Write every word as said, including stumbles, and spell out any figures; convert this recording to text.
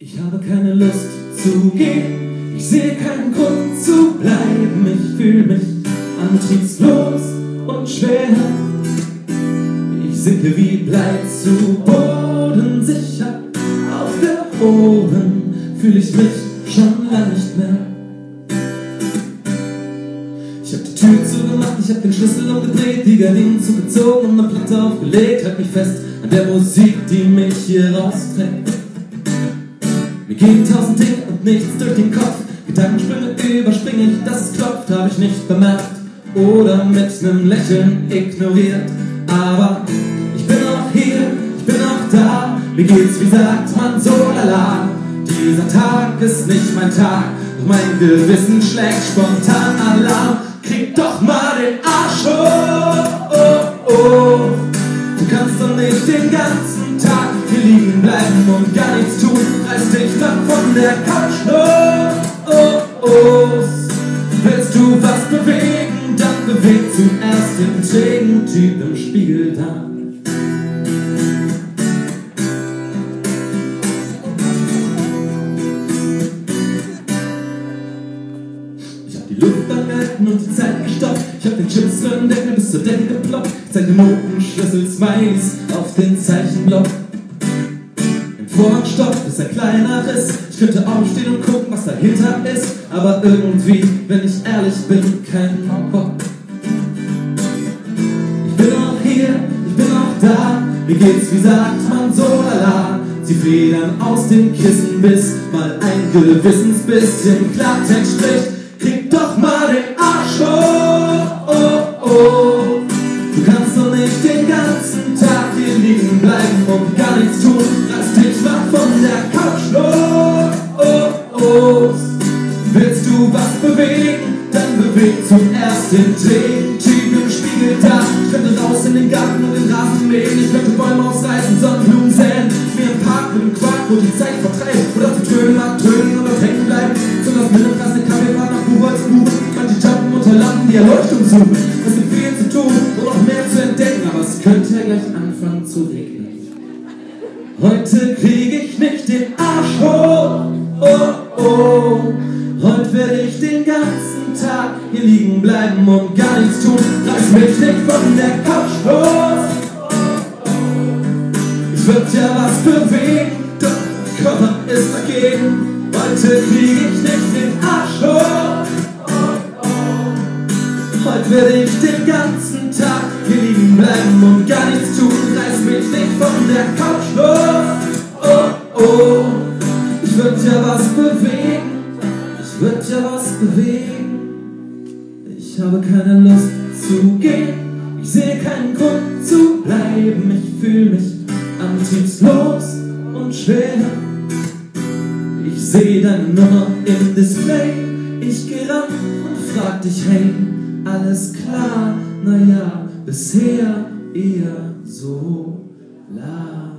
Ich habe keine Lust zu gehen, ich sehe keinen Grund zu bleiben. Ich fühle mich antriebslos und schwer. Ich sinke wie Blei zu Boden, sicher aufgehoben fühle ich mich schon lange nicht mehr. Ich hab die Tür zugemacht, ich hab den Schlüssel umgedreht, die Gardinen zugezogen und eine Platte aufgelegt. Halt mich fest an der Musik, die mich hier rausträgt. Mir gehen tausend Dinge und nichts durch den Kopf. Gedankensprünge überspringe ich, dass es klopft, habe ich nicht bemerkt oder mit nem Lächeln ignoriert. Aber ich bin auch hier, ich bin auch da. Mir geht's, wie sagt man, so lala. Dieser Tag ist nicht mein Tag, doch mein Gewissen schlägt spontan Alarm. Krieg doch mal den Arsch hoch, oh, oh. Du kannst doch nicht den ganzen Tag hier liegen bleiben und gar nichts tun. Reiß dich dann von der Couch los, oh, oh. Willst du was bewegen, dann beweg zuerst den trägen Typ im Spiegel da. Die Luft angehalten und die Zeit gestoppt. Ich hab den Chipsdeckel bis zur Decke geploppt. Zeig den Notenschlüssel Smileys auf den Zeichenblock. Im Vorhangstock ist ein kleiner Riss. Ich könnte aufstehen und gucken, was dahinter ist, aber irgendwie, wenn ich ehrlich bin, kein Bock. Ich bin auch hier, ich bin auch da. Mir geht's, wie sagt man, so lala. Sie federn aus dem Kissen, bis mal ein Gewissensbisschen Klartext spricht. Krieg doch mal den Arsch hoch, oh, oh. Du kannst doch nicht den ganzen Tag hier liegen bleiben und gar nichts tun. Reiß dich mal von der Couch los, oh, oh. Willst du was bewegen, dann beweg zuerst den trägen Typ im Spiegel da. Ich könnte raus in den Garten und den Rasen mähen. Ich könnte Bäume ausreißen, Sonnenblumen säen. Mir im Park mit dem Quark, wo die Zeit vertreibt. Oder zu tönen, abtönen und dort hängen bleiben. So das mit dem Plastik Kaffee war nach Kuhholz und Buben. Manche Jumpen unter Lampen, die Erleuchtung suchen. Es gibt viel zu tun und noch mehr zu entdecken, aber es könnte ja gleich anfangen zu regnen. Heute krieg ich nicht den Arsch hoch, oh, oh. Heute werde ich den ganzen Tag hier liegen bleiben und gar nichts tun. Reiß mich nicht von der Couch los, oh, oh. Ich würd ja was bewegen, doch der Körper ist dagegen. Heute krieg ich nicht den Arsch hoch, oh, oh. Heute werde ich den ganzen Tag hier liegen bleiben und gar nichts tun. Reiß mich nicht von der Couch los, oh, oh. Ich würd ja was bewegen, ich würd ja was bewegen. Ich habe keine Lust zu gehen, ich sehe keinen Grund zu bleiben. Ich fühle mich antriebslos und schwer. Ich sehe deine Nummer im Display. Ich geh ran und frag dich, hey, alles klar? Naja, bisher eher so la.